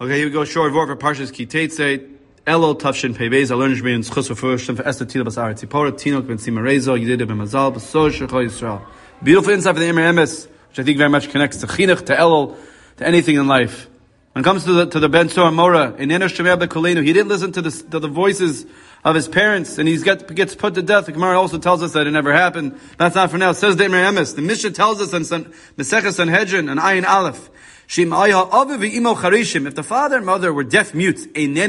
Okay, here we go. Short word for Parshas Ki Tetzei. Elul Tavshin Pei Beis. I learned to be in Schus for Esther Tila Basar Tzipora Tinok Ben Sima Rezo Yedida Ben Mazal B'Sor Shechol Yisrael. Beautiful insight for the Emer Emes, which I think very much connects to Chinuch, to Elul, to anything in life. When it comes to the Ben Sor Mora in Enosh Shemei B'Kolenu, he didn't listen to the voices of his parents, and he gets put to death. The Gemara also tells us that it never happened. That's not for now. It says the Emer Emes. The Mishnah tells us in Maseches Sanhedrin and Ayin Aleph. If the father and mother were deaf mutes,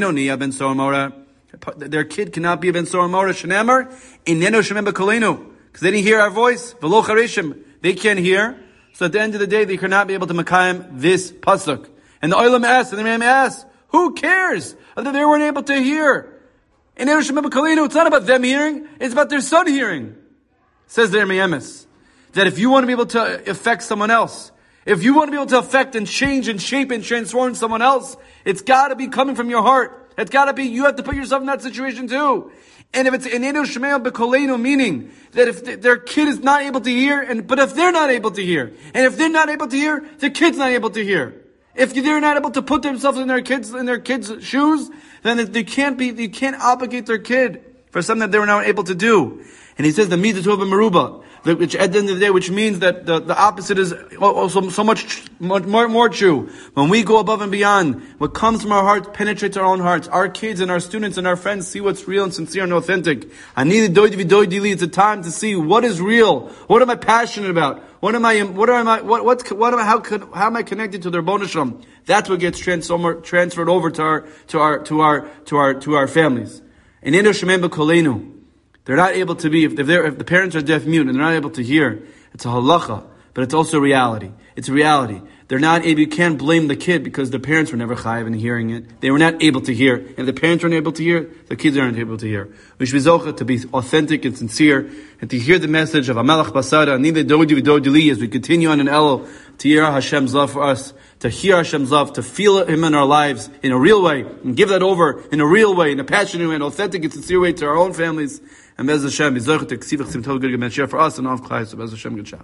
their kid cannot be a ben sor mora. Shenemar, because they didn't hear our voice. They can't hear. So at the end of the day, they cannot be able to makayim this pasuk. And the olam asks, and the ram asks, who cares that they weren't able to hear? It's not about them hearing; it's about their son hearing. Says the Emes that if you want to be able to affect someone else, if you want to be able to affect and change and shape and transform someone else, it's got to be coming from your heart. It's got to be, you have to put yourself in that situation too. And if it's Enenu Shemei B'Kolenu, meaning that if their kid is not able to hear, but if they're not able to hear, and if they're not able to hear, the kid's not able to hear. If they're not able to put themselves in their kids' shoes, then you can't obligate their kid for something that they were not able to do. And he says the midah tova meruba, which at the end of the day, which means that the opposite is also so much more true. When we go above and beyond, what comes from our hearts penetrates our own hearts. Our kids and our students and our friends see what's real and sincere and authentic. It's a time to see what is real. What am I passionate about? How am I connected to their bonus? That's what gets transferred over to our families. And Enosh Shemei B'Kolenu. They're not able to be, if the parents are deaf mute and they're not able to hear, it's a halacha, but it's also reality. It's a reality. They're not able, you can't blame the kid because the parents were never chayiv in hearing it. They were not able to hear. If the parents weren't able to hear, the kids aren't able to hear. We should be zocha to be authentic and sincere and to hear the message of Hamelach Basara, Nida Dodi V'Dodi as we continue on in Elul, to hear Hashem's love for us, to hear Hashem's love, to feel Him in our lives in a real way, and give that over in a real way, in a passionate way, an authentic and sincere way to our own families. And Bez Hashem, Yizorch to Ksivach Simtol Good Share for us and all of Klai. So Bez Hashem, good job.